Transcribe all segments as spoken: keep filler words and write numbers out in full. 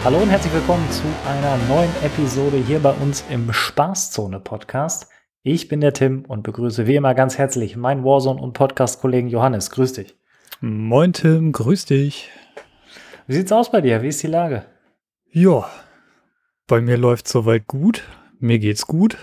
Hallo und herzlich willkommen zu einer neuen Episode hier bei uns im Spaßzone-Podcast. Ich bin der Tim und begrüße wie immer ganz herzlich meinen Warzone- und Podcast-Kollegen Johannes. Grüß dich. Moin Tim, grüß dich. Wie sieht's aus bei dir? Wie ist die Lage? Ja, bei mir läuft soweit gut, mir geht's gut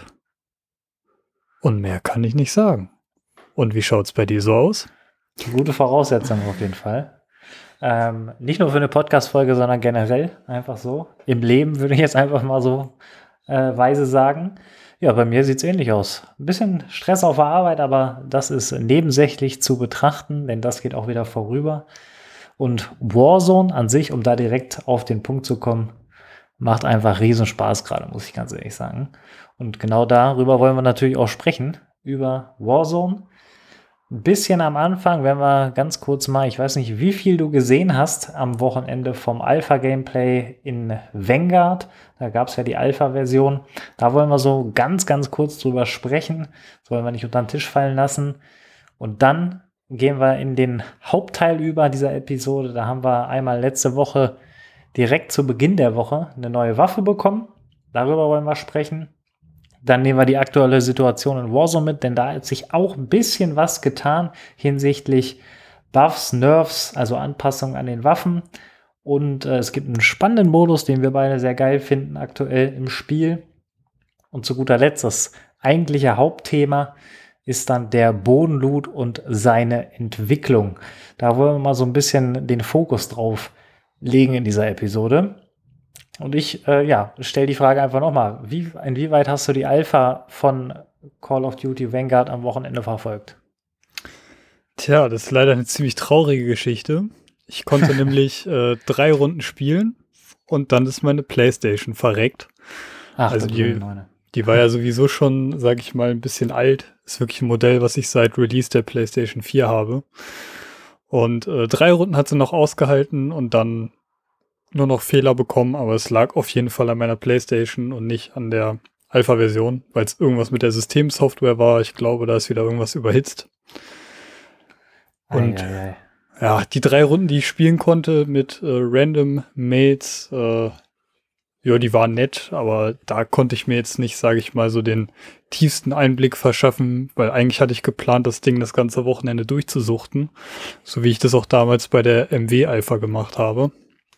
und mehr kann ich nicht sagen. Und wie schaut's bei dir so aus? Gute Voraussetzungen auf jeden Fall. Ähm, nicht nur für eine Podcast-Folge, sondern generell einfach so. Im Leben würde ich jetzt einfach mal so äh, weise sagen. Ja, bei mir sieht's ähnlich aus. Ein bisschen Stress auf der Arbeit, aber das ist nebensächlich zu betrachten, denn das geht auch wieder vorüber. Und Warzone an sich, um da direkt auf den Punkt zu kommen, macht einfach Riesenspaß gerade, muss ich ganz ehrlich sagen. Und genau darüber wollen wir natürlich auch sprechen, über Warzone. Ein bisschen am Anfang, wenn wir ganz kurz mal, ich weiß nicht, wie viel du gesehen hast am Wochenende vom Alpha-Gameplay in Vanguard. Da gab es ja die Alpha-Version. Da wollen wir so ganz, ganz kurz drüber sprechen. Das wollen wir nicht unter den Tisch fallen lassen. Und dann gehen wir in den Hauptteil über dieser Episode. Da haben wir einmal letzte Woche direkt zu Beginn der Woche eine neue Waffe bekommen. Darüber wollen wir sprechen. Dann nehmen wir die aktuelle Situation in Warzone mit, denn da hat sich auch ein bisschen was getan hinsichtlich Buffs, Nerfs, also Anpassungen an den Waffen. Und äh, es gibt einen spannenden Modus, den wir beide sehr geil finden aktuell im Spiel. Und zu guter Letzt, das eigentliche Hauptthema ist dann der Bodenloot und seine Entwicklung. Da wollen wir mal so ein bisschen den Fokus drauf legen in dieser Episode. Und ich, äh, ja, stelle die Frage einfach nochmal. Wie, inwieweit hast du die Alpha von Call of Duty Vanguard am Wochenende verfolgt? Tja, das ist leider eine ziemlich traurige Geschichte. Ich konnte nämlich äh, drei Runden spielen und dann ist meine PlayStation verreckt. Ach, Also du die, grüne Neune. die war ja sowieso schon, sag ich mal, ein bisschen alt. Ist wirklich ein Modell, was ich seit Release der PlayStation vier habe. Und äh, drei Runden hat sie noch ausgehalten und dann nur noch Fehler bekommen, aber es lag auf jeden Fall an meiner PlayStation und nicht an der Alpha-Version, weil es irgendwas mit der Systemsoftware war. Ich glaube, da ist wieder irgendwas überhitzt. Und Ei, ei, ei. ja, die drei Runden, die ich spielen konnte mit äh, Random Mates, äh, ja, die waren nett, aber da konnte ich mir jetzt nicht, sage ich mal, so den tiefsten Einblick verschaffen, weil eigentlich hatte ich geplant, das Ding das ganze Wochenende durchzusuchten, so wie ich das auch damals bei der M W-Alpha gemacht habe.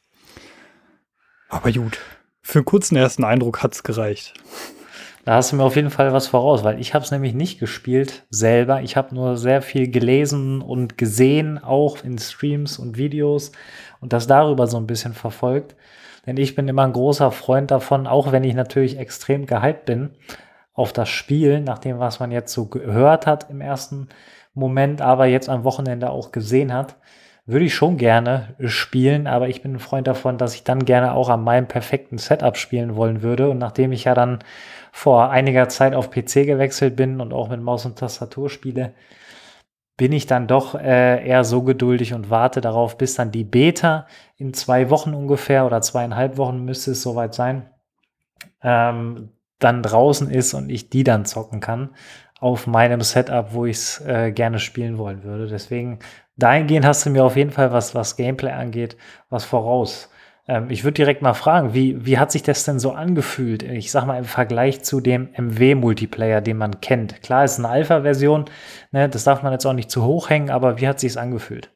Aber gut, für einen kurzen ersten Eindruck hat's gereicht. Da hast du mir auf jeden Fall was voraus, weil ich habe es nämlich nicht gespielt selber. Ich habe nur sehr viel gelesen und gesehen, auch in Streams und Videos und das darüber so ein bisschen verfolgt. Denn ich bin immer ein großer Freund davon, auch wenn ich natürlich extrem gehypt bin auf das Spiel, nach dem, was man jetzt so gehört hat im ersten Moment, aber jetzt am Wochenende auch gesehen hat, würde ich schon gerne spielen, aber ich bin ein Freund davon, dass ich dann gerne auch an meinem perfekten Setup spielen wollen würde. Und nachdem ich ja dann vor einiger Zeit auf P C gewechselt bin und auch mit Maus und Tastatur spiele, bin ich dann doch äh, eher so geduldig und warte darauf, bis dann die Beta in zwei Wochen ungefähr oder zweieinhalb Wochen müsste es soweit sein, ähm, dann draußen ist und ich die dann zocken kann auf meinem Setup, wo ich es äh, gerne spielen wollen würde. Deswegen dahingehend hast du mir auf jeden Fall, was, was Gameplay angeht, was voraus. Ähm, ich würde direkt mal fragen, wie, wie hat sich das denn so angefühlt? Ich sag mal im Vergleich zu dem M W-Multiplayer, den man kennt. Klar, es ist eine Alpha-Version, ne, das darf man jetzt auch nicht zu hoch hängen, aber wie hat sich's angefühlt?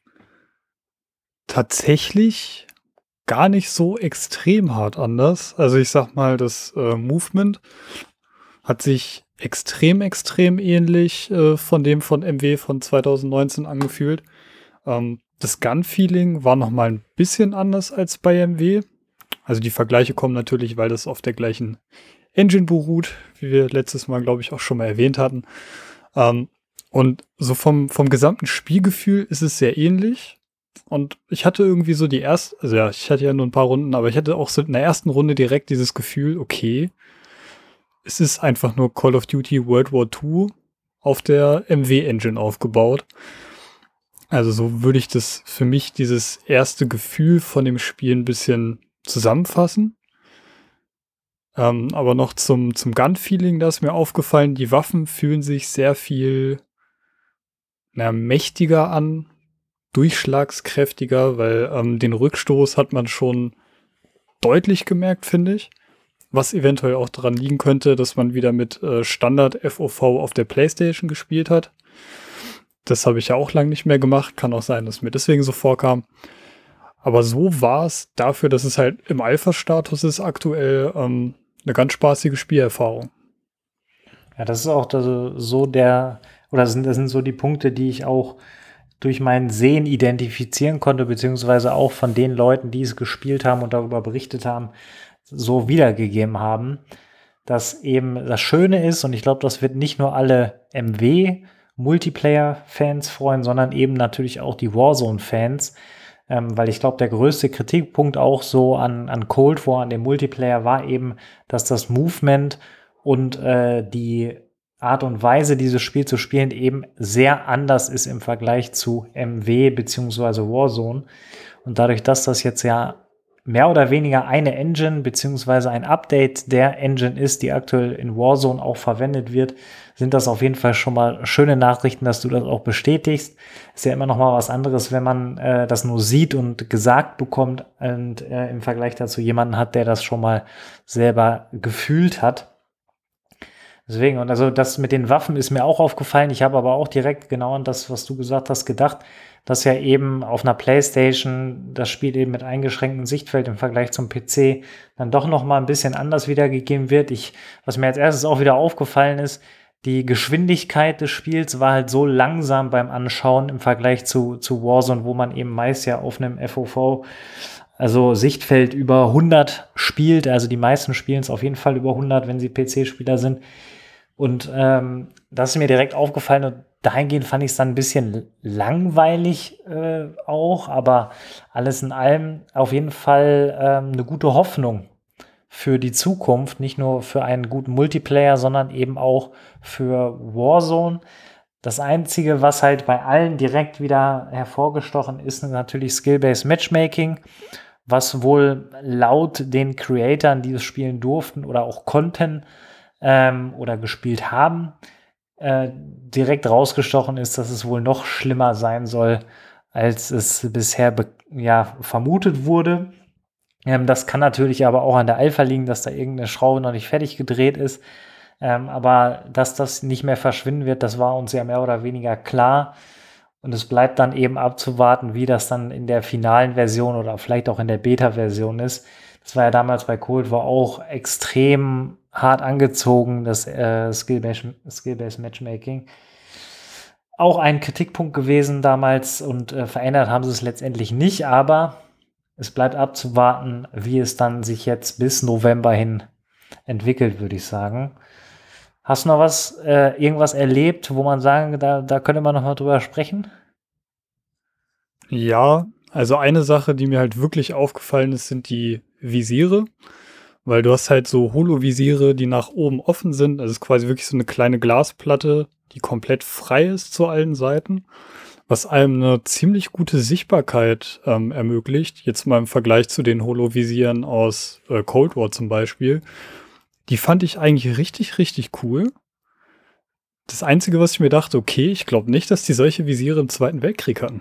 Tatsächlich gar nicht so extrem hart anders. Also ich sag mal, das äh, Movement hat sich extrem, extrem ähnlich äh, von dem von M W von zwanzig neunzehn angefühlt. Ähm, das Gun-Feeling war noch mal ein bisschen anders als bei M W. Also die Vergleiche kommen natürlich, weil das auf der gleichen Engine beruht, wie wir letztes Mal, glaube ich, auch schon mal erwähnt hatten. Ähm, und so vom, vom gesamten Spielgefühl ist es sehr ähnlich. Und ich hatte irgendwie so die erste, also ja, ich hatte ja nur ein paar Runden, aber ich hatte auch so in der ersten Runde direkt dieses Gefühl, okay, es ist einfach nur Call of Duty World War zwei auf der M W-Engine aufgebaut. Also so würde ich das für mich, dieses erste Gefühl von dem Spiel ein bisschen zusammenfassen. Ähm, aber noch zum, zum Gun-Feeling, da ist mir aufgefallen, die Waffen fühlen sich sehr viel na, mächtiger an, durchschlagskräftiger, weil ähm, den Rückstoß hat man schon deutlich gemerkt, finde ich. Was eventuell auch daran liegen könnte, dass man wieder mit äh, Standard F O V auf der PlayStation gespielt hat. Das habe ich ja auch lange nicht mehr gemacht. Kann auch sein, dass mir deswegen so vorkam. Aber so war es dafür, dass es halt im Alpha-Status ist, aktuell ähm, eine ganz spaßige Spielerfahrung. Ja, das ist auch das, so der, oder das sind, das sind so die Punkte, die ich auch durch mein Sehen identifizieren konnte, beziehungsweise auch von den Leuten, die es gespielt haben und darüber berichtet haben, so wiedergegeben haben, dass eben das Schöne ist, und ich glaube, das wird nicht nur alle M W-Multiplayer-Fans freuen, sondern eben natürlich auch die Warzone-Fans, ähm, weil ich glaube, der größte Kritikpunkt auch so an, an Cold War, an dem Multiplayer, war eben, dass das Movement und äh, die Art und Weise, dieses Spiel zu spielen, eben sehr anders ist im Vergleich zu M W beziehungsweise Warzone. Und dadurch, dass das jetzt ja mehr oder weniger eine Engine beziehungsweise ein Update der Engine ist, die aktuell in Warzone auch verwendet wird, sind das auf jeden Fall schon mal schöne Nachrichten, dass du das auch bestätigst. Ist ja immer noch mal was anderes, wenn man äh, das nur sieht und gesagt bekommt und äh, im Vergleich dazu jemanden hat, der das schon mal selber gefühlt hat. Deswegen, und also das mit den Waffen ist mir auch aufgefallen. Ich habe aber auch direkt genau an das, was du gesagt hast, gedacht, dass ja eben auf einer PlayStation das Spiel eben mit eingeschränktem Sichtfeld im Vergleich zum P C dann doch noch mal ein bisschen anders wiedergegeben wird. Ich, was mir als erstes auch wieder aufgefallen ist, die Geschwindigkeit des Spiels war halt so langsam beim Anschauen im Vergleich zu, zu Warzone, wo man eben meist ja auf einem F O V, also Sichtfeld über hundert spielt. Also die meisten spielen es auf jeden Fall über hundert, wenn sie P C-Spieler sind. Und ähm, das ist mir direkt aufgefallen, und dahingehend fand ich es dann ein bisschen langweilig äh, auch, aber alles in allem auf jeden Fall ähm, eine gute Hoffnung für die Zukunft, nicht nur für einen guten Multiplayer, sondern eben auch für Warzone. Das Einzige, was halt bei allen direkt wieder hervorgestochen ist, ist natürlich Skill-Based Matchmaking, was wohl laut den Creatoren, die es spielen durften oder auch konnten, Ähm, oder gespielt haben, äh, direkt rausgestochen ist, dass es wohl noch schlimmer sein soll, als es bisher be- ja, vermutet wurde. Ähm, das kann natürlich aber auch an der Alpha liegen, dass da irgendeine Schraube noch nicht fertig gedreht ist. Ähm, aber dass das nicht mehr verschwinden wird, das war uns ja mehr oder weniger klar. Und es bleibt dann eben abzuwarten, wie das dann in der finalen Version oder vielleicht auch in der Beta-Version ist. Das war ja damals bei Cold War auch extrem hart angezogen, das äh, Skill-Based Skill-Based Matchmaking. Auch ein Kritikpunkt gewesen damals, und äh, verändert haben sie es letztendlich nicht, aber es bleibt abzuwarten, wie es dann sich jetzt bis November hin entwickelt, würde ich sagen. Hast du noch was, äh, irgendwas erlebt, wo man sagen, da, da könnte man noch mal drüber sprechen? Ja, also eine Sache, die mir halt wirklich aufgefallen ist, sind die Visiere. Weil du hast halt so Holo-Visiere, die nach oben offen sind. Also es ist quasi wirklich so eine kleine Glasplatte, die komplett frei ist zu allen Seiten. Was einem eine ziemlich gute Sichtbarkeit ähm, ermöglicht. Jetzt mal im Vergleich zu den Holo-Visieren aus äh, Cold War zum Beispiel. Die fand ich eigentlich richtig, richtig cool. Das Einzige, was ich mir dachte, okay, ich glaube nicht, dass die solche Visiere im Zweiten Weltkrieg hatten.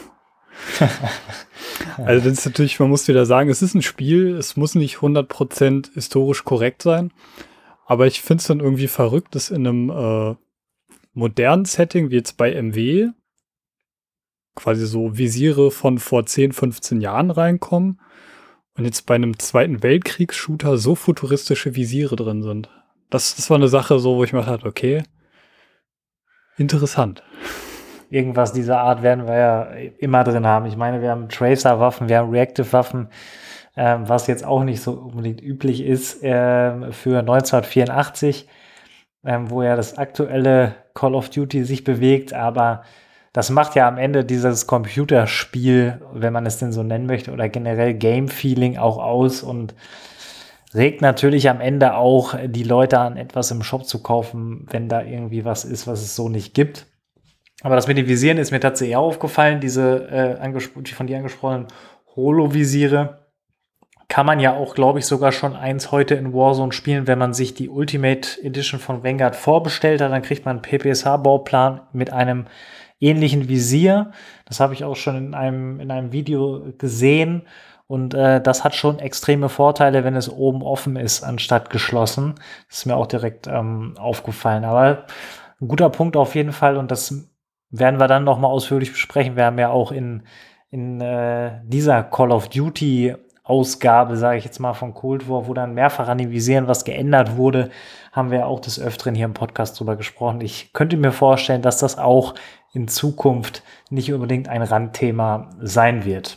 Also das ist natürlich, man muss wieder sagen, es ist ein Spiel, es muss nicht hundert Prozent historisch korrekt sein, aber ich finde es dann irgendwie verrückt, dass in einem äh, modernen Setting, wie jetzt bei M W, quasi so Visiere von vor zehn, fünfzehn Jahren reinkommen und jetzt bei einem Zweiten Weltkriegs-Shooter so futuristische Visiere drin sind. Das, das war eine Sache so, wo ich mir dachte, okay, interessant. Irgendwas dieser Art werden wir ja immer drin haben. Ich meine, wir haben Tracer-Waffen, wir haben Reactive-Waffen, ähm, was jetzt auch nicht so unbedingt üblich ist äh, für neunzehnhundertvierundachtzig, ähm, wo ja das aktuelle Call of Duty sich bewegt, aber das macht ja am Ende dieses Computerspiel, wenn man es denn so nennen möchte, oder generell Game-Feeling auch aus und regt natürlich am Ende auch die Leute an, etwas im Shop zu kaufen, wenn da irgendwie was ist, was es so nicht gibt. Aber das mit den Visieren ist mir tatsächlich auch aufgefallen, diese äh, angespro- die von dir angesprochenen Holo-Visiere. Kann man ja auch, glaube ich, sogar schon eins heute in Warzone spielen, wenn man sich die Ultimate Edition von Vanguard vorbestellt hat. Dann kriegt man einen P P S H-Bauplan mit einem ähnlichen Visier. Das habe ich auch schon in einem, in einem Video gesehen. Und äh, das hat schon extreme Vorteile, wenn es oben offen ist, anstatt geschlossen. Das ist mir auch direkt ähm, aufgefallen. Aber ein guter Punkt auf jeden Fall. Und das werden wir dann nochmal ausführlich besprechen. Wir haben ja auch in, in äh, dieser Call of Duty Ausgabe, sage ich jetzt mal, von Cold War, wo dann mehrfach analysieren, was geändert wurde, haben wir auch des Öfteren hier im Podcast drüber gesprochen. Ich könnte mir vorstellen, dass das auch in Zukunft nicht unbedingt ein Randthema sein wird.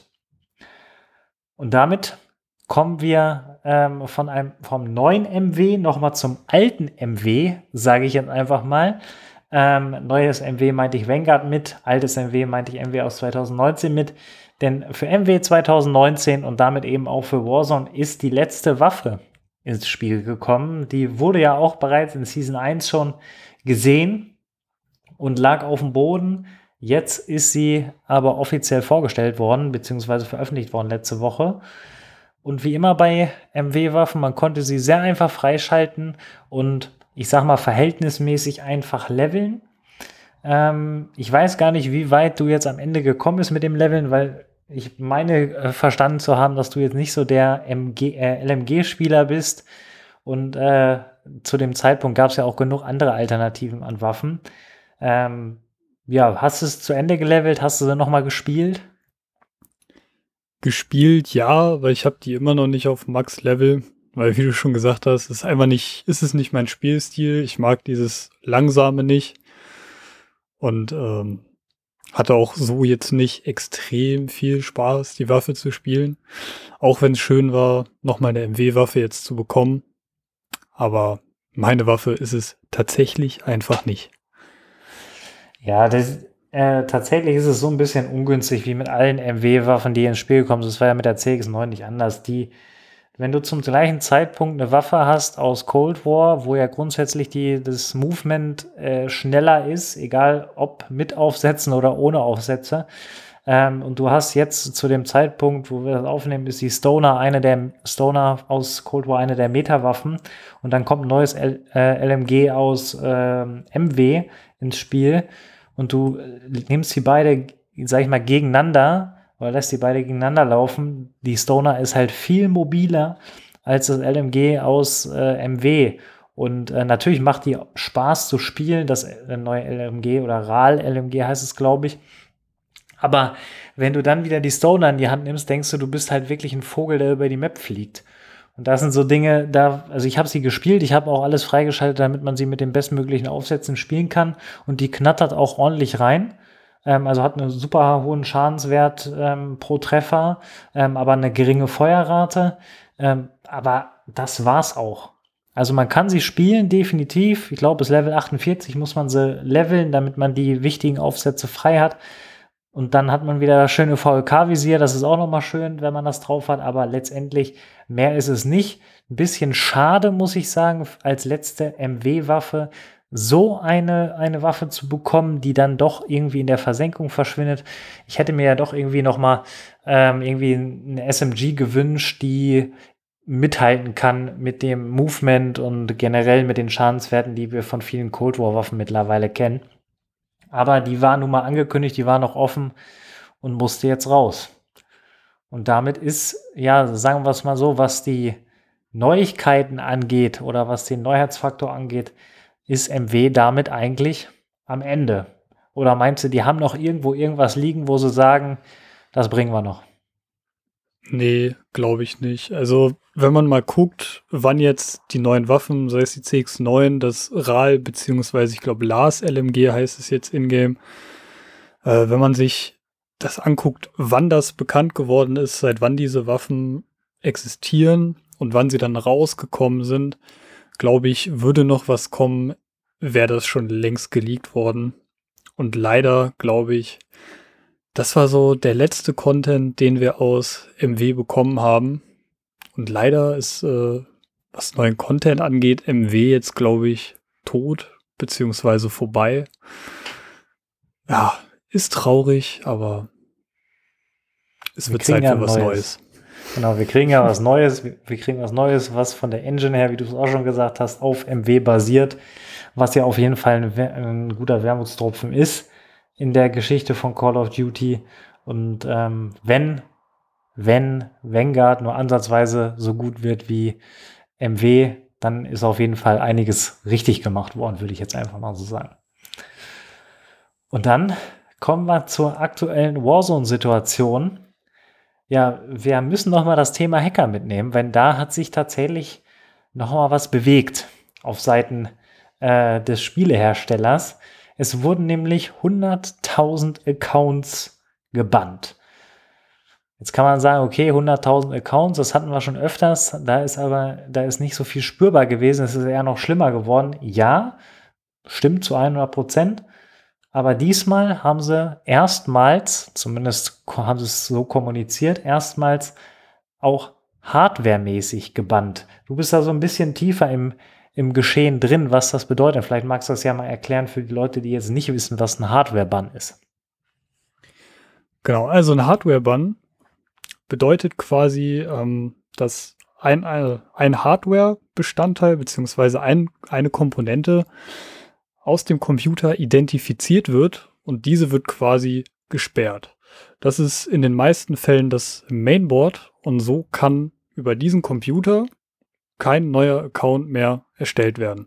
Und damit kommen wir ähm, von einem, vom neuen M W nochmal zum alten M W, sage ich jetzt einfach mal. Ähm, neues M W meinte ich Vanguard mit, altes M W meinte ich M W aus zwanzig neunzehn mit. Denn für M W zwanzig neunzehn und damit eben auch für Warzone ist die letzte Waffe ins Spiel gekommen. Die wurde ja auch bereits in Season eins schon gesehen und lag auf dem Boden. Jetzt ist sie aber offiziell vorgestellt worden, beziehungsweise veröffentlicht worden letzte Woche. Und wie immer bei M W-Waffen, man konnte sie sehr einfach freischalten und ich sag mal verhältnismäßig einfach leveln. Ähm, ich weiß gar nicht, wie weit du jetzt am Ende gekommen bist mit dem Leveln, weil ich meine äh, verstanden zu haben, dass du jetzt nicht so der M G, äh, L M G-Spieler bist. Und äh, zu dem Zeitpunkt gab es ja auch genug andere Alternativen an Waffen. Ähm, ja, hast du es zu Ende gelevelt? Hast du sie nochmal gespielt? Gespielt, ja, aber ich habe die immer noch nicht auf Max-Level, weil wie du schon gesagt hast, ist einfach nicht, ist es nicht mein Spielstil. Ich mag dieses Langsame nicht und ähm, hatte auch so jetzt nicht extrem viel Spaß, die Waffe zu spielen. Auch wenn es schön war, nochmal eine M W-Waffe jetzt zu bekommen. Aber meine Waffe ist es tatsächlich einfach nicht. Ja, das, äh, tatsächlich ist es so ein bisschen ungünstig wie mit allen M W-Waffen, die ins Spiel kommen. Das war ja mit der C X neun nicht anders. Die, wenn du zum gleichen Zeitpunkt eine Waffe hast aus Cold War, wo ja grundsätzlich die, das Movement äh, schneller ist, egal ob mit Aufsätzen oder ohne Aufsätze, ähm, und du hast jetzt zu dem Zeitpunkt, wo wir das aufnehmen, ist die Stoner eine der Stoner aus Cold War eine der Meta-Waffen und dann kommt ein neues L, äh, L M G aus ähm, M W ins Spiel und du äh, nimmst die beide, sag ich mal, gegeneinander oder lässt die beide gegeneinander laufen. Die Stoner ist halt viel mobiler als das L M G aus äh, M W. Und äh, natürlich macht die Spaß zu spielen, das äh, neue L M G oder R A L L M G heißt es, glaube ich. Aber wenn du dann wieder die Stoner in die Hand nimmst, denkst du, du bist halt wirklich ein Vogel, der über die Map fliegt. Und das sind so Dinge, da, also ich habe sie gespielt, ich habe auch alles freigeschaltet, damit man sie mit den bestmöglichen Aufsätzen spielen kann. Und die knattert auch ordentlich rein. Ähm, also hat einen super hohen Schadenswert ähm, pro Treffer, ähm, aber eine geringe Feuerrate. Ähm, aber das war's auch. Also man kann sie spielen, definitiv. Ich glaube, bis Level achtundvierzig muss man sie leveln, damit man die wichtigen Aufsätze frei hat. Und dann hat man wieder das schöne V L K-Visier, das ist auch nochmal schön, wenn man das drauf hat, aber letztendlich mehr ist es nicht. Ein bisschen schade, muss ich sagen, als letzte M W-Waffe so eine, eine Waffe zu bekommen, die dann doch irgendwie in der Versenkung verschwindet. Ich hätte mir ja doch irgendwie nochmal ähm, irgendwie eine S M G gewünscht, die mithalten kann mit dem Movement und generell mit den Schadenswerten, die wir von vielen Cold War-Waffen mittlerweile kennen. Aber die war nun mal angekündigt, die war noch offen und musste jetzt raus. Und damit ist, ja, sagen wir es mal so, was die Neuigkeiten angeht oder was den Neuheitsfaktor angeht, ist M W damit eigentlich am Ende. Oder meinst du, die haben noch irgendwo irgendwas liegen, wo sie sagen, das bringen wir noch? Nee, glaube ich nicht. Also, wenn man mal guckt, wann jetzt die neuen Waffen, sei es die C X neun, das R A L, beziehungsweise ich glaube Lars L M G heißt es jetzt in-game, äh, wenn man sich das anguckt, wann das bekannt geworden ist, seit wann diese Waffen existieren und wann sie dann rausgekommen sind, glaube ich, würde noch was kommen, wäre das schon längst geleakt worden. Und leider, glaube ich, das war so der letzte Content, den wir aus M W bekommen haben. Und leider ist, äh, was neuen Content angeht, M W jetzt, glaube ich, tot, beziehungsweise vorbei. Ja, ist traurig, aber es Wir wird kriegen Zeit ja für ein was neues. Neues. Genau, wir kriegen ja was Neues. Wir wir kriegen was Neues, was von der Engine her, wie du es auch schon gesagt hast, auf M W basiert, was ja auf jeden Fall ein, Wer- ein guter Wermutstropfen ist in der Geschichte von Call of Duty. Und ähm, wenn wenn Vanguard nur ansatzweise so gut wird wie M W, dann ist auf jeden Fall einiges richtig gemacht worden, würde ich jetzt einfach mal so sagen. Und dann kommen wir zur aktuellen Warzone-Situation. Ja, wir müssen noch mal das Thema Hacker mitnehmen, denn da hat sich tatsächlich noch mal was bewegt auf Seiten äh, des Spieleherstellers. Es wurden nämlich hunderttausend Accounts gebannt. Jetzt kann man sagen, okay, hunderttausend Accounts, das hatten wir schon öfters, da ist aber, da ist nicht so viel spürbar gewesen, es ist eher noch schlimmer geworden. Ja, stimmt zu hundert Prozent, aber diesmal haben sie erstmals, zumindest haben sie es so kommuniziert, erstmals auch hardwaremäßig gebannt. Du bist da so ein bisschen tiefer im, im Geschehen drin, was das bedeutet. Vielleicht magst du das ja mal erklären für die Leute, die jetzt nicht wissen, was ein Hardware-Bann ist. Genau, also ein Hardware-Bann bedeutet quasi, ähm, dass ein, ein Hardware-Bestandteil beziehungsweise ein, eine Komponente aus dem Computer identifiziert wird und diese wird quasi gesperrt. Das ist in den meisten Fällen das Mainboard und so kann über diesen Computer kein neuer Account mehr erstellt werden.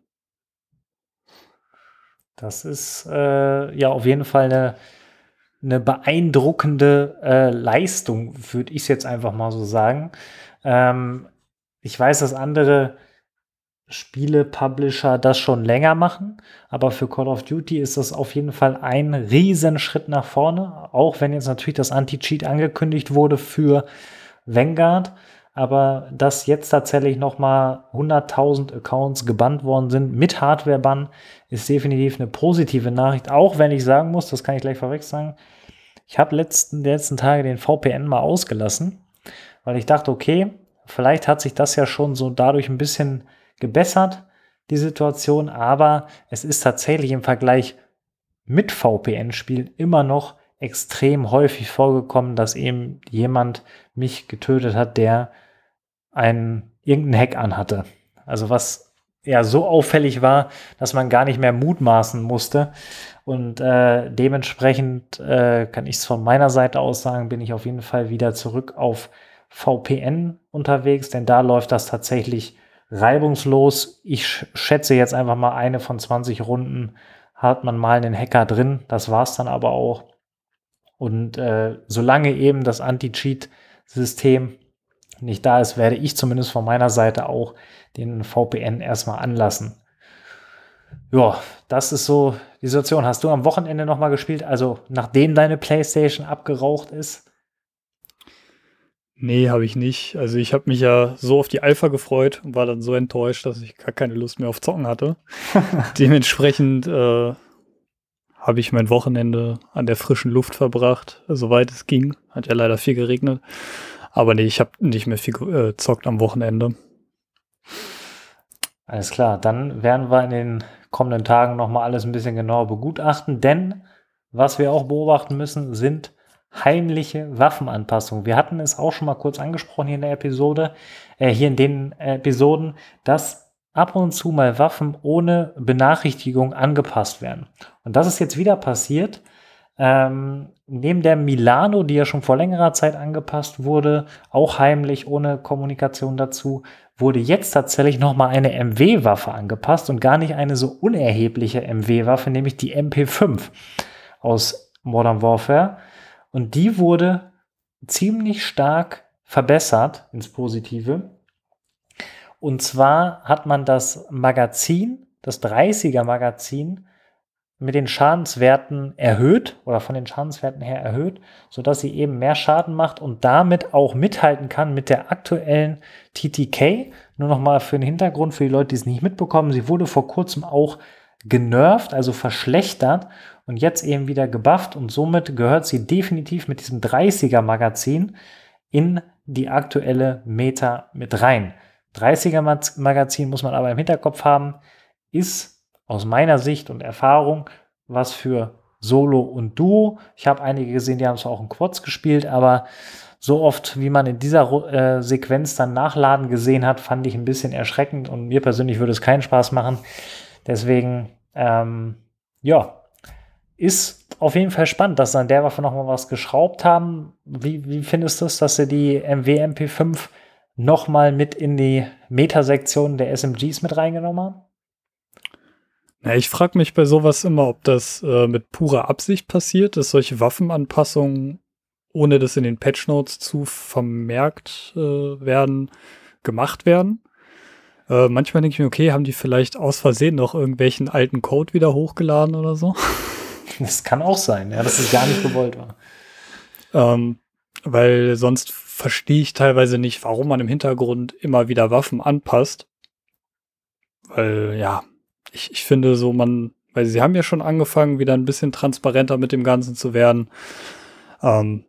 Das ist äh, ja auf jeden Fall eine, eine beeindruckende äh, Leistung, würde ich es jetzt einfach mal so sagen. Ähm, ich weiß, dass andere Spiele-Publisher das schon länger machen, aber für Call of Duty ist das auf jeden Fall ein Riesenschritt nach vorne, auch wenn jetzt natürlich das Anti-Cheat angekündigt wurde für Vanguard, aber dass jetzt tatsächlich nochmal hunderttausend Accounts gebannt worden sind mit Hardware-Bann, ist definitiv eine positive Nachricht, auch wenn ich sagen muss, das kann ich gleich vorweg sagen, ich habe letzten, die letzten Tage den V P N mal ausgelassen, weil ich dachte, okay, vielleicht hat sich das ja schon so dadurch ein bisschen gebessert, die Situation, aber es ist tatsächlich im Vergleich mit V P N-Spielen immer noch extrem häufig vorgekommen, dass eben jemand mich getötet hat, der einen irgendeinen Hack anhatte. Also was ja so auffällig war, dass man gar nicht mehr mutmaßen musste. Und äh, dementsprechend äh, kann ich es von meiner Seite aus sagen, bin ich auf jeden Fall wieder zurück auf V P N unterwegs, denn da läuft das tatsächlich reibungslos. Ich schätze jetzt einfach mal, eine von zwanzig Runden hat man mal einen Hacker drin. Das war es dann aber auch. Und äh, solange eben das Anti-Cheat-System nicht da ist, werde ich zumindest von meiner Seite auch den V P N erstmal anlassen. Ja, das ist so die Situation. Hast du am Wochenende nochmal gespielt, also nachdem deine PlayStation abgeraucht ist? Nee, habe ich nicht. Also ich habe mich ja so auf die Alpha gefreut und war dann so enttäuscht, dass ich gar keine Lust mehr auf Zocken hatte. Dementsprechend äh, habe ich mein Wochenende an der frischen Luft verbracht, soweit es ging. Hat ja leider viel geregnet. Aber nee, ich habe nicht mehr viel gezockt äh, am Wochenende. Alles klar, dann werden wir in den kommenden Tagen nochmal alles ein bisschen genauer begutachten, denn was wir auch beobachten müssen, sind heimliche Waffenanpassungen. Wir hatten es auch schon mal kurz angesprochen hier in der Episode, äh, hier in den Episoden, dass ab und zu mal Waffen ohne Benachrichtigung angepasst werden. Und das ist jetzt wieder passiert. Ähm, neben der Milano, die ja schon vor längerer Zeit angepasst wurde, auch heimlich, ohne Kommunikation dazu, wurde jetzt tatsächlich nochmal eine M W-Waffe angepasst und gar nicht eine so unerhebliche M W-Waffe, nämlich die M P fünf aus Modern Warfare. Und die wurde ziemlich stark verbessert ins Positive. Und zwar hat man das Magazin, das dreißiger Magazin, mit den Schadenswerten erhöht oder von den Schadenswerten her erhöht, sodass sie eben mehr Schaden macht und damit auch mithalten kann mit der aktuellen T T K. Nur nochmal für den Hintergrund, für die Leute, die es nicht mitbekommen, sie wurde vor kurzem auch genervt, also verschlechtert und jetzt eben wieder gebufft und somit gehört sie definitiv mit diesem dreißiger Magazin in die aktuelle Meta mit rein. dreißiger Magazin muss man aber im Hinterkopf haben, ist aus meiner Sicht und Erfahrung was für Solo und Duo. Ich habe einige gesehen, die haben es auch in Quads gespielt, aber so oft, wie man in dieser äh, Sequenz dann Nachladen gesehen hat, fand ich ein bisschen erschreckend und mir persönlich würde es keinen Spaß machen. Deswegen, ähm, ja, ist auf jeden Fall spannend, dass sie an der Waffe nochmal was geschraubt haben. Wie, wie findest du es, dass sie die M W M P fünf nochmal mit in die Meta-Sektion der S M Gs mit reingenommen haben? Ja, ich frage mich bei sowas immer, ob das äh, mit purer Absicht passiert, dass solche Waffenanpassungen, ohne dass in den Patchnotes zu vermerkt äh, werden, gemacht werden. Äh, manchmal denke ich mir, okay, haben die vielleicht aus Versehen noch irgendwelchen alten Code wieder hochgeladen oder so? Das kann auch sein, ja, dass es gar nicht gewollt war. Ähm, weil sonst verstehe ich teilweise nicht, warum man im Hintergrund immer wieder Waffen anpasst. Weil, ja, ich, ich finde so, man, weil sie haben ja schon angefangen, wieder ein bisschen transparenter mit dem Ganzen zu werden. Ähm,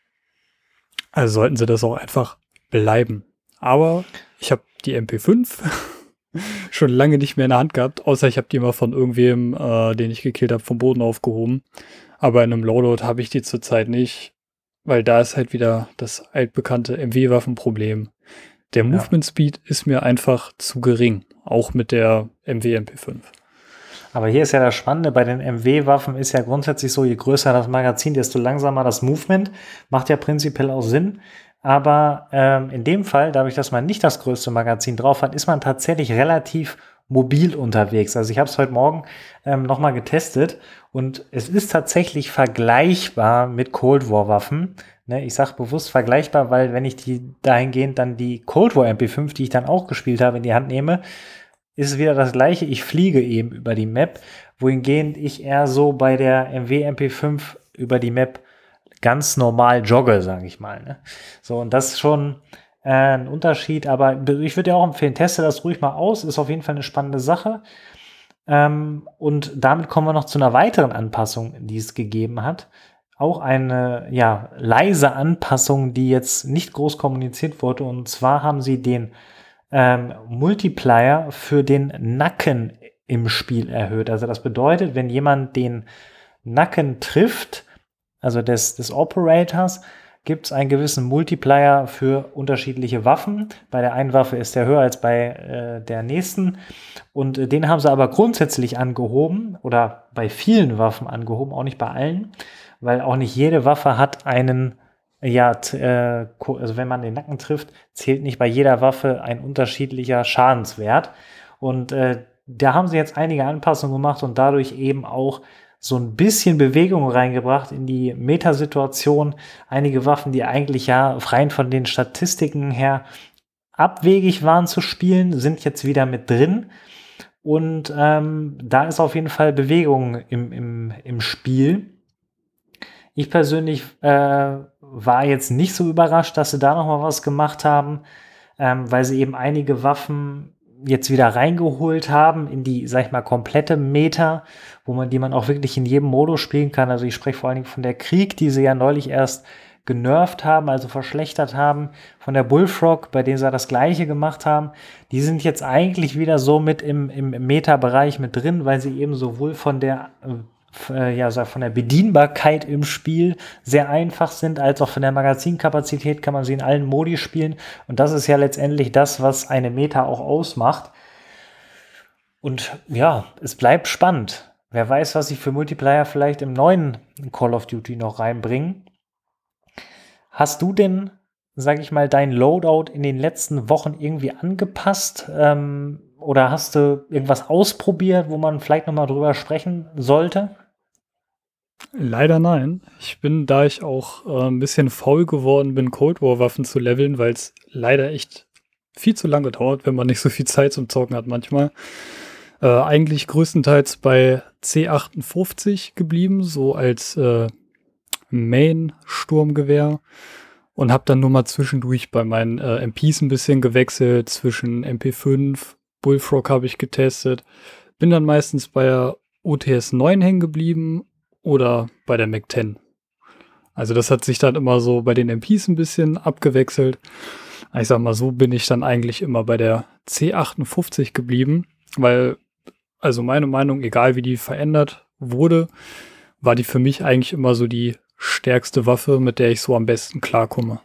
also sollten sie das auch einfach bleiben. Aber ich habe die M P fünf schon lange nicht mehr in der Hand gehabt, außer ich habe die mal von irgendwem, äh, den ich gekillt habe, vom Boden aufgehoben. Aber in einem Loadout habe ich die zurzeit nicht, weil da ist halt wieder das altbekannte M W-Waffenproblem. Der Ja. Movement Speed ist mir einfach zu gering, auch mit der M W M P fünf. Aber hier ist ja das Spannende, bei den M W-Waffen ist ja grundsätzlich so, je größer das Magazin, desto langsamer das Movement. Macht ja prinzipiell auch Sinn. Aber ähm, in dem Fall, dadurch, dass man nicht das größte Magazin drauf hat, ist man tatsächlich relativ mobil unterwegs. Also ich habe es heute Morgen ähm, nochmal getestet und es ist tatsächlich vergleichbar mit Cold War Waffen. Ne, ich sage bewusst vergleichbar, weil wenn ich die dahingehend dann die Cold War M P fünf, die ich dann auch gespielt habe, in die Hand nehme, ist es wieder das gleiche. Ich fliege eben über die Map, wohingehend ich eher so bei der M W M P fünf über die Map ganz normal jogge, sage ich mal. Ne? So, und das ist schon äh, ein Unterschied, aber ich würde dir auch empfehlen, teste das ruhig mal aus, ist auf jeden Fall eine spannende Sache. Ähm, und damit kommen wir noch zu einer weiteren Anpassung, die es gegeben hat. Auch eine ja, leise Anpassung, die jetzt nicht groß kommuniziert wurde. Und zwar haben sie den ähm, Multiplier für den Nacken im Spiel erhöht. Also das bedeutet, wenn jemand den Nacken trifft, also des, des Operators, gibt es einen gewissen Multiplier für unterschiedliche Waffen. Bei der einen Waffe ist der höher als bei äh, der nächsten. Und äh, den haben sie aber grundsätzlich angehoben oder bei vielen Waffen angehoben, auch nicht bei allen, weil auch nicht jede Waffe hat einen, ja, t- äh, ko- also wenn man den Nacken trifft, zählt nicht bei jeder Waffe ein unterschiedlicher Schadenswert. Und äh, da haben sie jetzt einige Anpassungen gemacht und dadurch eben auch so ein bisschen Bewegung reingebracht in die Metasituation. Einige Waffen, die eigentlich ja rein von den Statistiken her abwegig waren zu spielen, sind jetzt wieder mit drin. Und ähm, da ist auf jeden Fall Bewegung im, im, im Spiel. Ich persönlich äh, war jetzt nicht so überrascht, dass sie da noch mal was gemacht haben, ähm, weil sie eben einige Waffen jetzt wieder reingeholt haben in die, sag ich mal, komplette Meta, wo man, die man auch wirklich in jedem Modus spielen kann. Also ich spreche vor allen Dingen von der Krieg, die sie ja neulich erst genervt haben, also verschlechtert haben, von der Bullfrog, bei denen sie das Gleiche gemacht haben. Die sind jetzt eigentlich wieder so mit im, im Meta-Bereich mit drin, weil sie eben sowohl von der äh, ja, von der Bedienbarkeit im Spiel sehr einfach sind, als auch von der Magazinkapazität kann man sie in allen Modi spielen. Und das ist ja letztendlich das, was eine Meta auch ausmacht. Und ja, es bleibt spannend. Wer weiß, was sie für Multiplayer vielleicht im neuen Call of Duty noch reinbringen. Hast du denn, sag ich mal, dein Loadout in den letzten Wochen irgendwie angepasst? Ähm, oder hast du irgendwas ausprobiert, wo man vielleicht nochmal drüber sprechen sollte? Leider nein. Ich bin, da ich auch äh, ein bisschen faul geworden bin, Cold War Waffen zu leveln, weil es leider echt viel zu lange dauert, wenn man nicht so viel Zeit zum Zocken hat manchmal. Äh, eigentlich größtenteils bei C achtundfünfzig geblieben, so als äh, Main-Sturmgewehr. Und habe dann nur mal zwischendurch bei meinen äh, M Ps ein bisschen gewechselt, zwischen M P fünf, Bullfrog habe ich getestet. Bin dann meistens bei der O T S neun hängen geblieben oder bei der Mac zehn. Also das hat sich dann immer so bei den M Ps ein bisschen abgewechselt. Ich sag mal, so bin ich dann eigentlich immer bei der C achtundfünfzig geblieben, weil, also meine Meinung, egal wie die verändert wurde, war die für mich eigentlich immer so die stärkste Waffe, mit der ich so am besten klarkomme.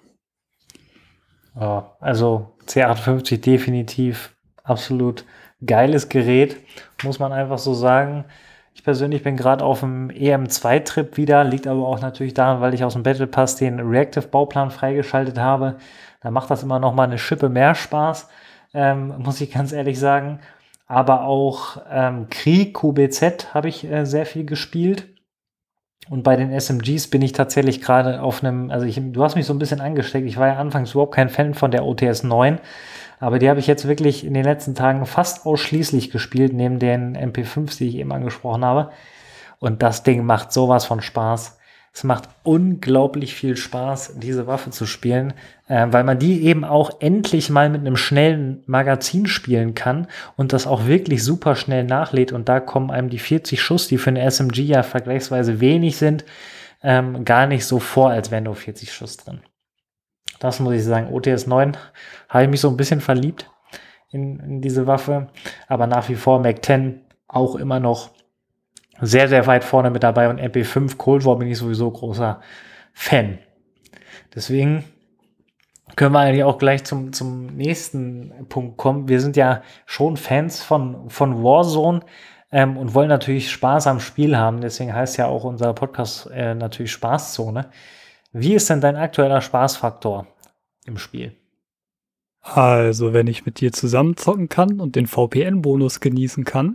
Ja, also C achtundfünfzig definitiv absolut geiles Gerät, muss man einfach so sagen. Ich persönlich bin gerade auf dem E M zwei Trip wieder, liegt aber auch natürlich daran, weil ich aus dem Battle Pass den Reactive-Bauplan freigeschaltet habe. Da macht das immer noch mal eine Schippe mehr Spaß, ähm, muss ich ganz ehrlich sagen. Aber auch ähm, Krieg, Q B Z habe ich äh, sehr viel gespielt. Und bei den S M Gs bin ich tatsächlich gerade auf einem, also ich, du hast mich so ein bisschen angesteckt. Ich war ja anfangs überhaupt kein Fan von der O T S neun, aber die habe ich jetzt wirklich in den letzten Tagen fast ausschließlich gespielt, neben den M P fünfs, die ich eben angesprochen habe. Und das Ding macht sowas von Spaß. Es macht unglaublich viel Spaß, diese Waffe zu spielen, äh, weil man die eben auch endlich mal mit einem schnellen Magazin spielen kann und das auch wirklich super schnell nachlädt. Und da kommen einem die vierzig Schuss, die für eine S M G ja vergleichsweise wenig sind, ähm, gar nicht so vor, als wären nur vierzig Schuss drin. Das muss ich sagen. O T S neun habe ich mich so ein bisschen verliebt in, in diese Waffe, aber nach wie vor Mac zehn auch immer noch sehr, sehr weit vorne mit dabei und M P fünf Cold War bin ich sowieso großer Fan. Deswegen können wir eigentlich auch gleich zum, zum nächsten Punkt kommen. Wir sind ja schon Fans von, von Warzone ähm, und wollen natürlich Spaß am Spiel haben. Deswegen heißt ja auch unser Podcast äh, natürlich Spaßzone. Wie ist denn dein aktueller Spaßfaktor im Spiel? Also, wenn ich mit dir zusammen zocken kann und den V P N-Bonus genießen kann,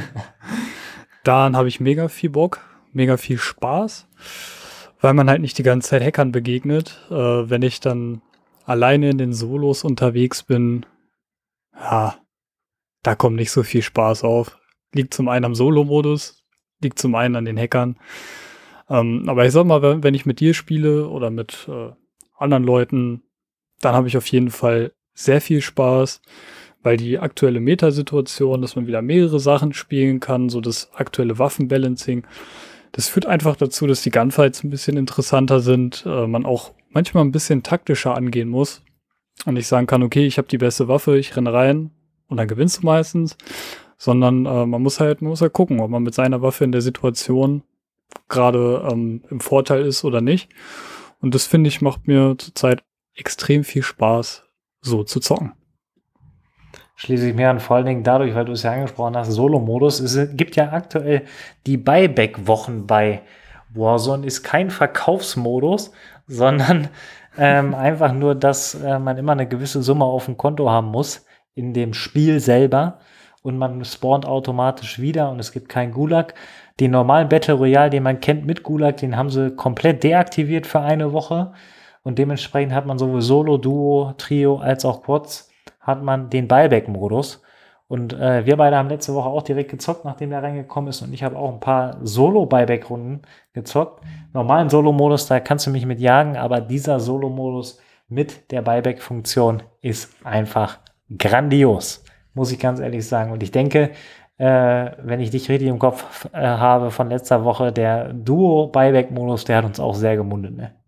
dann habe ich mega viel Bock, mega viel Spaß, weil man halt nicht die ganze Zeit Hackern begegnet. Äh, wenn ich dann alleine in den Solos unterwegs bin, ja, da kommt nicht so viel Spaß auf. Liegt zum einen am Solo-Modus, liegt zum einen an den Hackern. Ähm, aber ich sag mal, wenn, wenn ich mit dir spiele oder mit äh, anderen Leuten, dann habe ich auf jeden Fall sehr viel Spaß, weil die aktuelle Metasituation, dass man wieder mehrere Sachen spielen kann, so das aktuelle Waffenbalancing, das führt einfach dazu, dass die Gunfights ein bisschen interessanter sind, äh, man auch manchmal ein bisschen taktischer angehen muss und ich sagen kann, okay, ich habe die beste Waffe, ich renne rein und dann gewinnst du meistens, sondern äh, man muss halt, man muss halt gucken, ob man mit seiner Waffe in der Situation gerade ähm, im Vorteil ist oder nicht. Und das, finde ich, macht mir zurzeit extrem viel Spaß, so zu zocken. Schließe ich mir an, vor allen Dingen dadurch, weil du es ja angesprochen hast, Solo-Modus. Es gibt ja aktuell die Buyback-Wochen bei Warzone. Ist kein Verkaufsmodus, sondern ähm, einfach nur, dass äh, man immer eine gewisse Summe auf dem Konto haben muss in dem Spiel selber und man spawnt automatisch wieder und es gibt kein Gulag. Den normalen Battle Royale, den man kennt mit Gulag, den haben sie komplett deaktiviert für eine Woche und dementsprechend hat man sowohl Solo, Duo, Trio als auch Quads hat man den Buyback-Modus. Und äh, wir beide haben letzte Woche auch direkt gezockt, nachdem der reingekommen ist. Und ich habe auch ein paar Solo-Buyback-Runden gezockt. Normalen Solo-Modus, da kannst du mich mit jagen, aber dieser Solo-Modus mit der Buyback-Funktion ist einfach grandios, muss ich ganz ehrlich sagen. Und ich denke, äh, wenn ich dich richtig im Kopf äh, habe von letzter Woche, der Duo-Buyback-Modus, der hat uns auch sehr gemundet, ne?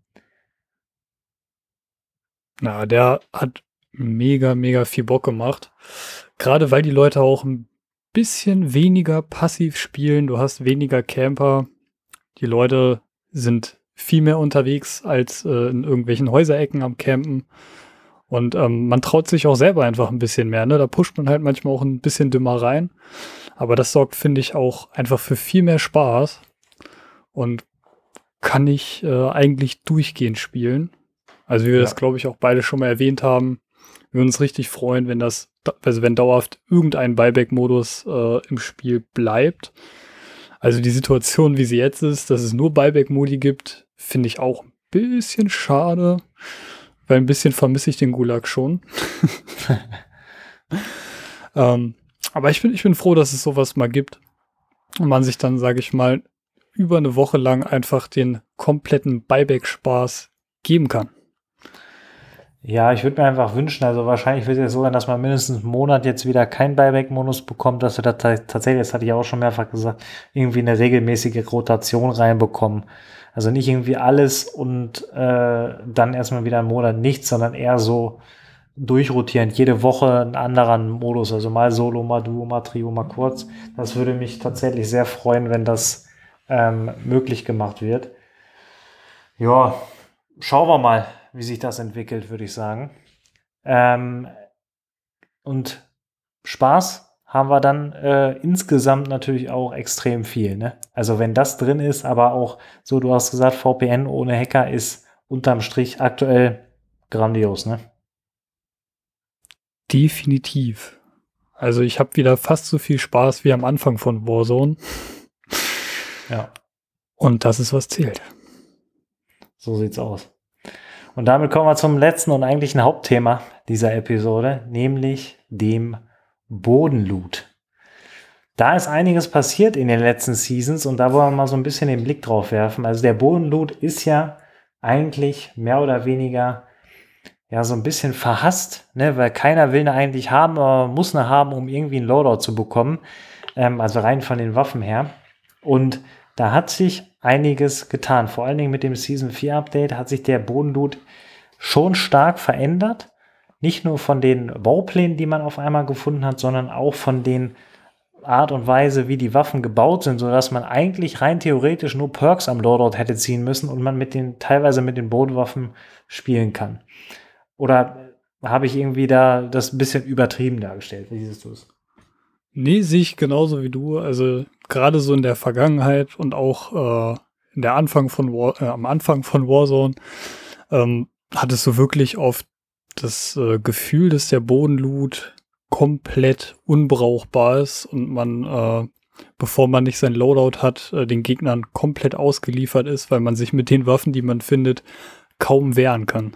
Na, der hat mega, mega viel Bock gemacht. Gerade weil die Leute auch ein bisschen weniger passiv spielen. Du hast weniger Camper. Die Leute sind viel mehr unterwegs als äh, in irgendwelchen Häuserecken am Campen. Und ähm, man traut sich auch selber einfach ein bisschen mehr. Ne? Da pusht man halt manchmal auch ein bisschen dümmer rein. Aber das sorgt, finde ich, auch einfach für viel mehr Spaß. Und kann ich äh, eigentlich durchgehend spielen. Also wie wir Ja. das, glaube ich, auch beide schon mal erwähnt haben, wir uns richtig freuen, wenn das, also wenn dauerhaft irgendein Buyback-Modus äh, im Spiel bleibt. Also die Situation, wie sie jetzt ist, dass es nur Buyback-Modi gibt, finde ich auch ein bisschen schade, weil ein bisschen vermisse ich den Gulag schon. ähm, aber ich bin, ich bin froh, dass es sowas mal gibt und man sich dann, sage ich mal, über eine Woche lang einfach den kompletten Buyback-Spaß geben kann. Ja, ich würde mir einfach wünschen, also wahrscheinlich wird es ja so sein, dass man mindestens einen Monat jetzt wieder keinen Buyback-Modus bekommt, dass wir da ta- tatsächlich, das hatte ich auch schon mehrfach gesagt, irgendwie eine regelmäßige Rotation reinbekommen. Also nicht irgendwie alles und äh, dann erstmal wieder einen Monat nichts, sondern eher so durchrotierend, jede Woche einen anderen Modus, also mal Solo, mal Duo, mal Trio, mal Kurz. Das würde mich tatsächlich sehr freuen, wenn das ähm, möglich gemacht wird. Ja, schauen wir mal, wie sich das entwickelt, würde ich sagen. Ähm, und Spaß haben wir dann äh, insgesamt natürlich auch extrem viel. Ne? Also wenn das drin ist, aber auch so, du hast gesagt, V P N ohne Hacker ist unterm Strich aktuell grandios, ne? Definitiv. Also ich habe wieder fast so viel Spaß wie am Anfang von Warzone. Ja. Und das ist, was zählt. So sieht's aus. Und damit kommen wir zum letzten und eigentlichen Hauptthema dieser Episode, nämlich dem Bodenloot. Da ist einiges passiert in den letzten Seasons und da wollen wir mal so ein bisschen den Blick drauf werfen. Also der Bodenloot ist ja eigentlich mehr oder weniger ja so ein bisschen verhasst, ne? Weil keiner will eine eigentlich haben, aber muss eine haben, um irgendwie einen Loadout zu bekommen. Ähm, also rein von den Waffen her. Und da hat sich einiges getan. Vor allen Dingen mit dem Season vier Update hat sich der Bodenloot schon stark verändert. Nicht nur von den Bauplänen, die man auf einmal gefunden hat, sondern auch von den Art und Weise, wie die Waffen gebaut sind, sodass man eigentlich rein theoretisch nur Perks am Loadout hätte ziehen müssen und man mit den, teilweise mit den Bodenwaffen spielen kann. Oder habe ich irgendwie da das ein bisschen übertrieben dargestellt? Wie siehst du es? Nee, sehe ich genauso wie du. Also gerade so in der Vergangenheit und auch äh, in der Anfang von War, äh, am Anfang von Warzone ähm, hattest du wirklich oft das äh, Gefühl, dass der Bodenloot komplett unbrauchbar ist und man, äh, bevor man nicht sein Loadout hat, äh, den Gegnern komplett ausgeliefert ist, weil man sich mit den Waffen, die man findet, kaum wehren kann.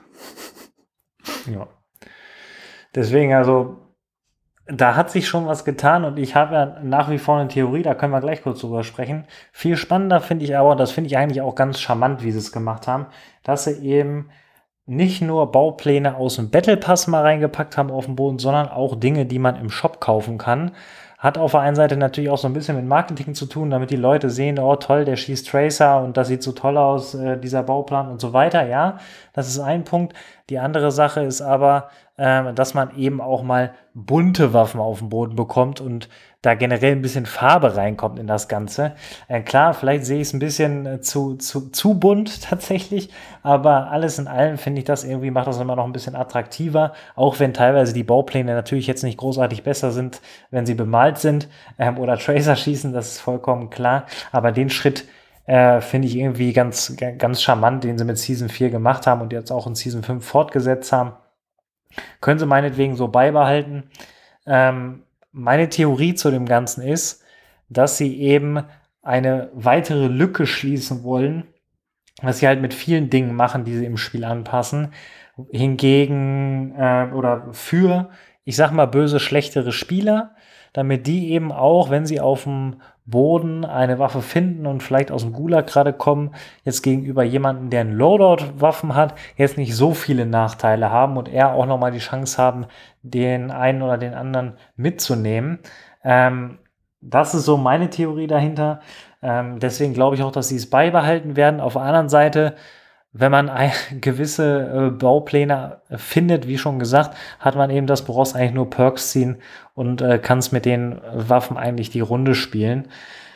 Ja. Deswegen, also, da hat sich schon was getan und ich habe ja nach wie vor eine Theorie, da können wir gleich kurz drüber sprechen. Viel spannender finde ich aber, und das finde ich eigentlich auch ganz charmant, wie sie es gemacht haben, dass sie eben nicht nur Baupläne aus dem Battle Pass mal reingepackt haben auf den Boden, sondern auch Dinge, die man im Shop kaufen kann. Hat auf der einen Seite natürlich auch so ein bisschen mit Marketing zu tun, damit die Leute sehen, oh toll, der schießt Tracer und das sieht so toll aus, äh, dieser Bauplan und so weiter. Ja, das ist ein Punkt. Die andere Sache ist aber, äh, dass man eben auch mal bunte Waffen auf dem Boden bekommt und da generell ein bisschen Farbe reinkommt in das Ganze. Äh, klar, vielleicht sehe ich es ein bisschen äh, zu, zu, zu bunt tatsächlich, aber alles in allem finde ich das irgendwie, macht das immer noch ein bisschen attraktiver, auch wenn teilweise die Baupläne natürlich jetzt nicht großartig besser sind, wenn sie bemalt sind ähm, oder Tracer schießen, das ist vollkommen klar, aber den Schritt äh, finde ich irgendwie ganz, ganz charmant, den sie mit Season vier gemacht haben und jetzt auch in Season fünf fortgesetzt haben. Können sie meinetwegen so beibehalten. Ähm, meine Theorie zu dem Ganzen ist, dass sie eben eine weitere Lücke schließen wollen, was sie halt mit vielen Dingen machen, die sie im Spiel anpassen. Hingegen äh, oder für, ich sag mal, böse, schlechtere Spieler, damit die eben auch, wenn sie auf dem Boden eine Waffe finden und vielleicht aus dem Gulag gerade kommen, jetzt gegenüber jemandem, der einen Loadout-Waffen hat, jetzt nicht so viele Nachteile haben und eher auch nochmal die Chance haben, den einen oder den anderen mitzunehmen. Ähm, das ist so meine Theorie dahinter. Ähm, deswegen glaube ich auch, dass sie es beibehalten werden. Auf der anderen Seite, wenn man ein, gewisse äh, Baupläne findet, wie schon gesagt, hat man eben das, du brauchst eigentlich nur Perks ziehen und äh, kannst mit den Waffen eigentlich die Runde spielen.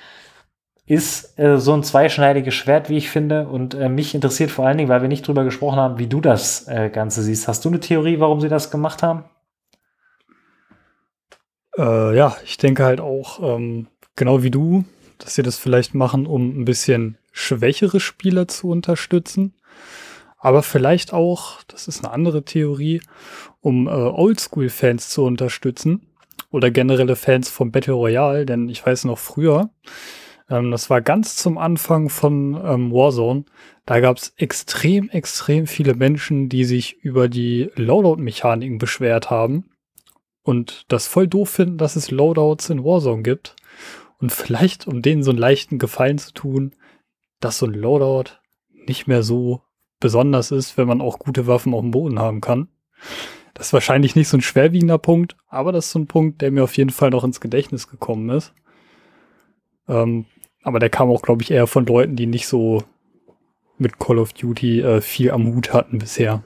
Ist äh, so ein zweischneidiges Schwert, wie ich finde. Und äh, mich interessiert vor allen Dingen, weil wir nicht drüber gesprochen haben, wie du das äh, Ganze siehst. Hast du eine Theorie, warum sie das gemacht haben? Äh, ja, ich denke halt auch, ähm, genau wie du, dass sie das vielleicht machen, um ein bisschen schwächere Spieler zu unterstützen. Aber vielleicht auch, das ist eine andere Theorie, um äh, Oldschool-Fans zu unterstützen oder generelle Fans vom Battle Royale, denn ich weiß noch früher, ähm, das war ganz zum Anfang von ähm, Warzone, da gab es extrem, extrem viele Menschen, die sich über die Loadout-Mechaniken beschwert haben und das voll doof finden, dass es Loadouts in Warzone gibt. Und vielleicht, um denen so einen leichten Gefallen zu tun, dass so ein Loadout nicht mehr so besonders ist, wenn man auch gute Waffen auf dem Boden haben kann. Das ist wahrscheinlich nicht so ein schwerwiegender Punkt, aber das ist so ein Punkt, der mir auf jeden Fall noch ins Gedächtnis gekommen ist. Ähm, aber der kam auch, glaube ich, eher von Leuten, die nicht so mit Call of Duty äh, viel am Hut hatten bisher.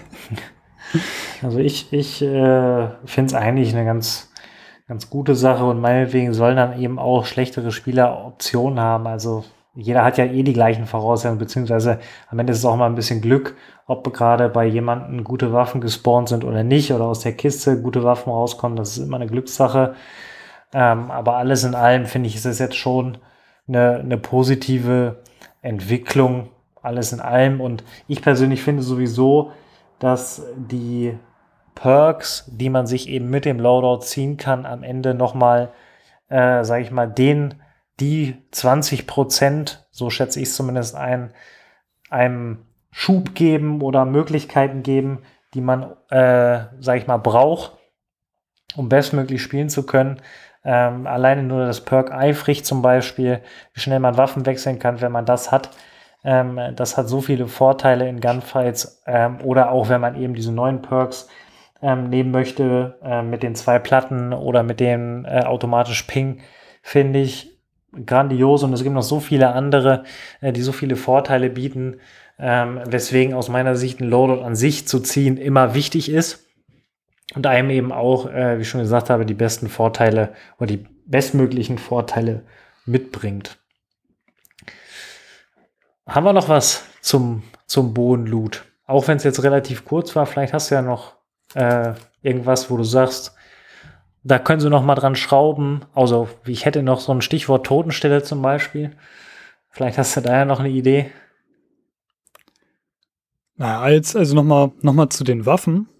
Also ich, ich äh, finde es eigentlich eine ganz, ganz gute Sache und meinetwegen sollen dann eben auch schlechtere Spieler Optionen haben. Also jeder hat ja eh die gleichen Voraussetzungen, beziehungsweise am Ende ist es auch mal ein bisschen Glück, ob gerade bei jemandem gute Waffen gespawnt sind oder nicht oder aus der Kiste gute Waffen rauskommen. Das ist immer eine Glückssache. Ähm, aber alles in allem finde ich, ist es jetzt schon eine, eine positive Entwicklung, alles in allem. Und ich persönlich finde sowieso, dass die Perks, die man sich eben mit dem Loadout ziehen kann, am Ende nochmal, äh, sage ich mal, den, die zwanzig Prozent, so schätze ich es zumindest ein, einem Schub geben oder Möglichkeiten geben, die man, äh, sage ich mal, braucht, um bestmöglich spielen zu können. Ähm, alleine nur das Perk eifrig zum Beispiel, wie schnell man Waffen wechseln kann, wenn man das hat. Ähm, das hat so viele Vorteile in Gunfights, ähm, oder auch wenn man eben diese neuen Perks ähm, nehmen möchte, äh, mit den zwei Platten oder mit dem äh, automatisch Ping, finde ich grandios. Und es gibt noch so viele andere, äh, die so viele Vorteile bieten, ähm, weswegen aus meiner Sicht ein Loadout an sich zu ziehen immer wichtig ist und einem eben auch, äh, wie ich schon gesagt habe, die besten Vorteile oder die bestmöglichen Vorteile mitbringt. Haben wir noch was zum, zum Bodenloot? Auch wenn es jetzt relativ kurz war, vielleicht hast du ja noch äh, irgendwas, wo du sagst, da können sie noch mal dran schrauben. Also, ich hätte noch so ein Stichwort Totenstelle zum Beispiel. Vielleicht hast du da ja noch eine Idee. Naja, jetzt also nochmal noch mal zu den Waffen.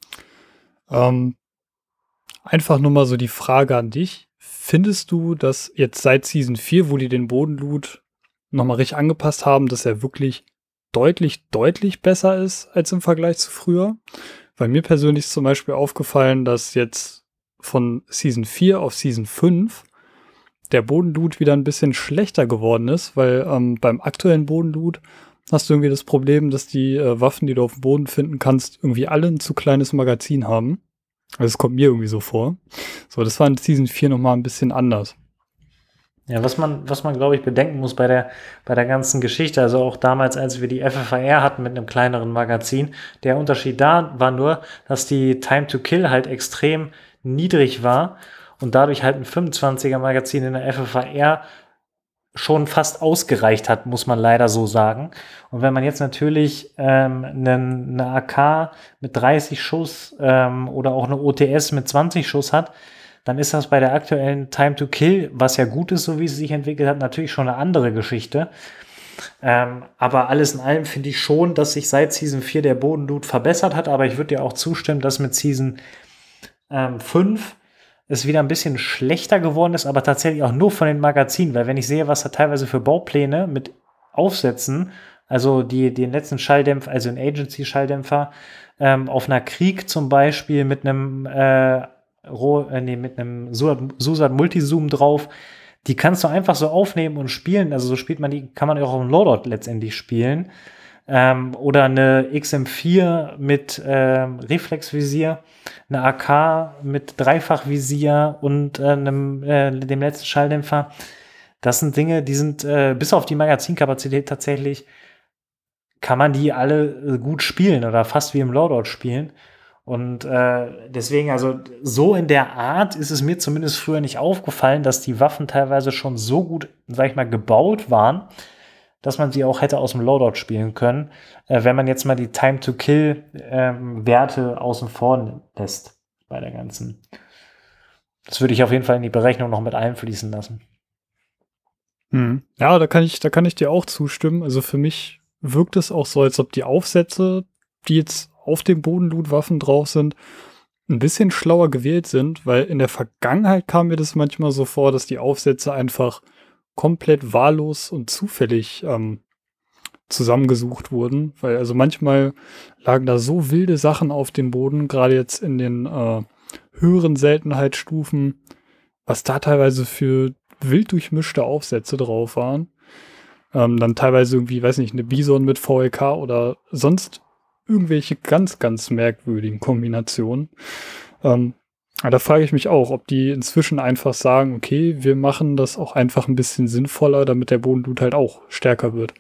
Ähm, einfach nur mal so die Frage an dich. Findest du, dass jetzt seit Season vier, wo die den Bodenloot nochmal richtig angepasst haben, dass er wirklich deutlich, deutlich besser ist als im Vergleich zu früher? Weil mir persönlich ist zum Beispiel aufgefallen, dass jetzt von Season vier auf Season fünf der Bodenloot wieder ein bisschen schlechter geworden ist, weil ähm, beim aktuellen Bodenloot hast du irgendwie das Problem, dass die äh, Waffen, die du auf dem Boden finden kannst, irgendwie alle ein zu kleines Magazin haben. Also es kommt mir irgendwie so vor. So, das war in Season vier nochmal ein bisschen anders. Ja, was man, was man, glaube ich, bedenken muss bei der, bei der ganzen Geschichte, also auch damals, als wir die F F A R hatten mit einem kleineren Magazin, der Unterschied da war nur, dass die Time to Kill halt extrem niedrig war und dadurch halt ein fünfundzwanziger Magazin in der F F A R schon fast ausgereicht hat, muss man leider so sagen. Und wenn man jetzt natürlich ähm, eine, eine A K mit dreißig Schuss ähm, oder auch eine O T S mit zwanzig Schuss hat, dann ist das bei der aktuellen Time to Kill, was ja gut ist, so wie es sich entwickelt hat, natürlich schon eine andere Geschichte. Ähm, aber alles in allem finde ich schon, dass sich seit Season vier der Bodenloot verbessert hat, aber ich würde dir auch zustimmen, dass mit Season ähm, fünf es wieder ein bisschen schlechter geworden ist, aber tatsächlich auch nur von den Magazinen, weil wenn ich sehe, was da teilweise für Baupläne mit Aufsätzen, also die, den letzten Schalldämpfer, also ein Agency-Schalldämpfer, ähm, auf einer Krieg zum Beispiel mit einem äh, äh, nee, mit einem Susat Multizoom drauf, die kannst du einfach so aufnehmen und spielen. Also so spielt man die, kann man auch auf dem Loadout letztendlich spielen. Ähm, oder eine X M vier mit ähm, Reflexvisier, eine A K mit Dreifachvisier und äh, einem, äh, dem letzten Schalldämpfer. Das sind Dinge, die sind äh, bis auf die Magazinkapazität tatsächlich, kann man die alle äh, gut spielen oder fast wie im Loadout spielen. Und äh, deswegen, also so in der Art ist es mir zumindest früher nicht aufgefallen, dass die Waffen teilweise schon so gut, sag ich mal, gebaut waren, dass man sie auch hätte aus dem Loadout spielen können, äh, wenn man jetzt mal die Time-to-Kill-Werte ähm, außen vor lässt bei der ganzen. Das würde ich auf jeden Fall in die Berechnung noch mit einfließen lassen. Hm. Ja, da kann ich, da kann ich dir auch zustimmen. Also für mich wirkt es auch so, als ob die Aufsätze, die jetzt auf dem Bodenloot-Waffen drauf sind, ein bisschen schlauer gewählt sind, weil in der Vergangenheit kam mir das manchmal so vor, dass die Aufsätze einfach komplett wahllos und zufällig ähm, zusammengesucht wurden, weil also manchmal lagen da so wilde Sachen auf dem Boden, gerade jetzt in den äh, höheren Seltenheitsstufen, was da teilweise für wild durchmischte Aufsätze drauf waren. Ähm, dann teilweise irgendwie, weiß nicht, eine Bison mit V L K oder sonst irgendwelche ganz, ganz merkwürdigen Kombinationen. Ähm, aber da frage ich mich auch, ob die inzwischen einfach sagen, okay, wir machen das auch einfach ein bisschen sinnvoller, damit der Bodenloot halt auch stärker wird.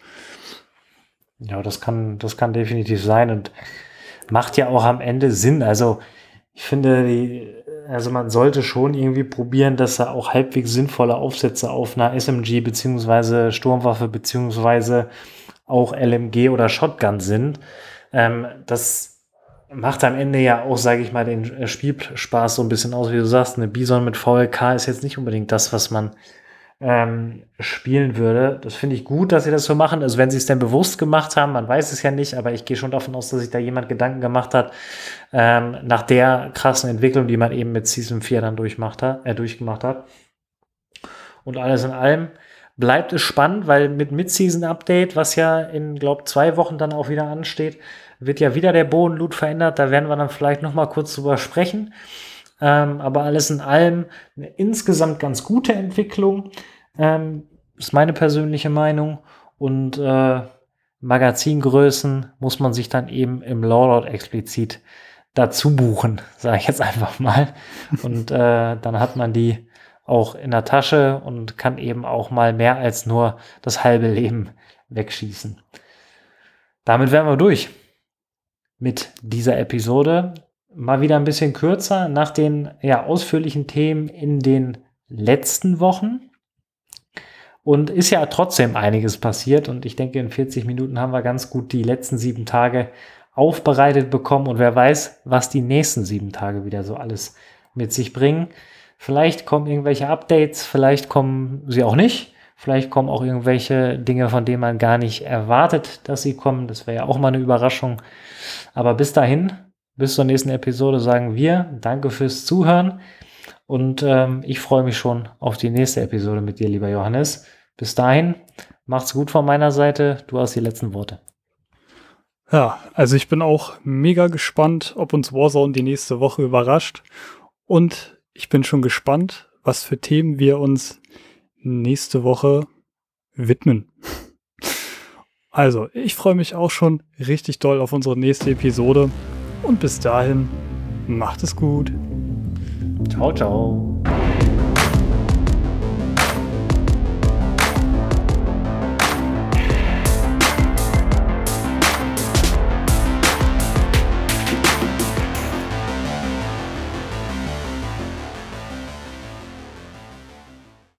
Ja, das kann, das kann definitiv sein und macht ja auch am Ende Sinn. Also ich finde, die, also man sollte schon irgendwie probieren, dass da auch halbwegs sinnvolle Aufsätze auf einer S M G beziehungsweise Sturmwaffe beziehungsweise auch L M G oder Shotgun sind. Ähm, das macht am Ende ja auch, sage ich mal, den Spielspaß so ein bisschen aus, wie du sagst. Eine Bison mit V L K ist jetzt nicht unbedingt das, was man ähm, spielen würde. Das finde ich gut, dass sie das so machen. Also wenn sie es denn bewusst gemacht haben, man weiß es ja nicht, aber ich gehe schon davon aus, dass sich da jemand Gedanken gemacht hat, ähm, nach der krassen Entwicklung, die man eben mit Season vier dann durchmacht hat, äh, durchgemacht hat. Und alles in allem bleibt es spannend, weil mit Mid-Season-Update, was ja in, glaube ich, zwei Wochen dann auch wieder ansteht, wird ja wieder der Bodenloot verändert. Da werden wir dann vielleicht noch mal kurz drüber sprechen. Ähm, aber alles in allem eine insgesamt ganz gute Entwicklung. Ähm, ist meine persönliche Meinung. Und äh, Magazingrößen muss man sich dann eben im Lawlord explizit dazu buchen, sage ich jetzt einfach mal. Und äh, dann hat man die auch in der Tasche und kann eben auch mal mehr als nur das halbe Leben wegschießen. Damit wären wir durch mit dieser Episode. Mal wieder ein bisschen kürzer nach den ja, ausführlichen Themen in den letzten Wochen. Und ist ja trotzdem einiges passiert. Und ich denke, in vierzig Minuten haben wir ganz gut die letzten sieben Tage aufbereitet bekommen. Und wer weiß, was die nächsten sieben Tage wieder so alles mit sich bringen. Vielleicht kommen irgendwelche Updates, vielleicht kommen sie auch nicht. Vielleicht kommen auch irgendwelche Dinge, von denen man gar nicht erwartet, dass sie kommen. Das wäre ja auch mal eine Überraschung. Aber bis dahin, bis zur nächsten Episode sagen wir danke fürs Zuhören. Und ähm, ich freue mich schon auf die nächste Episode mit dir, lieber Johannes. Bis dahin, macht's gut von meiner Seite. Du hast die letzten Worte. Ja, also ich bin auch mega gespannt, ob uns Warzone die nächste Woche überrascht. Und ich bin schon gespannt, was für Themen wir uns nächste Woche widmen. Also, ich freue mich auch schon richtig doll auf unsere nächste Episode. Und bis dahin, macht es gut. Ciao, ciao.